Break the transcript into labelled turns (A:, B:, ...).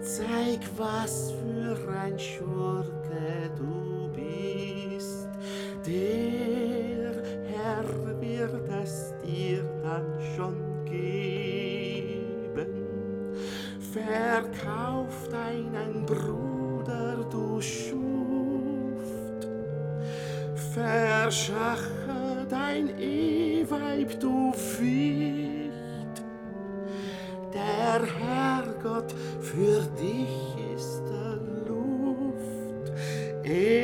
A: Zeig, was für ein Schurke du bist. Der Herr wird es dir dann schon geben. Verkauf deinen Bruder, du Schuft. Verschache dein Eheweib, du Wicht. Der Herrgott für dich ist der Luft.